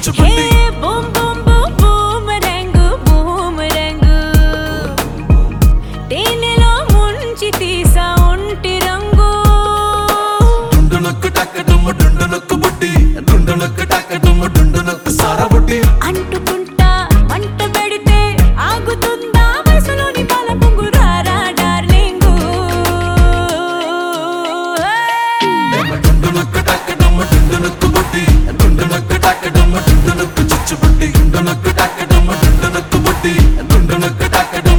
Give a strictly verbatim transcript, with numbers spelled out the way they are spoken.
చిచ్చుబుట్టి boom boom boom boom రంగు boom రంగు తేనెలో ముంచి తీసా ఒంటి రంగు డుండునొక్కు టక్కడుమ్మ డుండునొక్కు బుట్టి డుండునొక్కు టక్కడుమ్మ డుండునొక్కు సారబుట్టి అంటుకుంటా మంట పెడితే ఆగుతుందా వయసులోని పాల పొంగు రారా డార్లింగు డుండునొక్కు టక్కడుమ్మ డుండునొక్కు బుట్టి డుండునొక్కు టక్కడుమ్మ డుండునొక్కు చిచ్చుబుట్టి డుండునొక్కు టక్క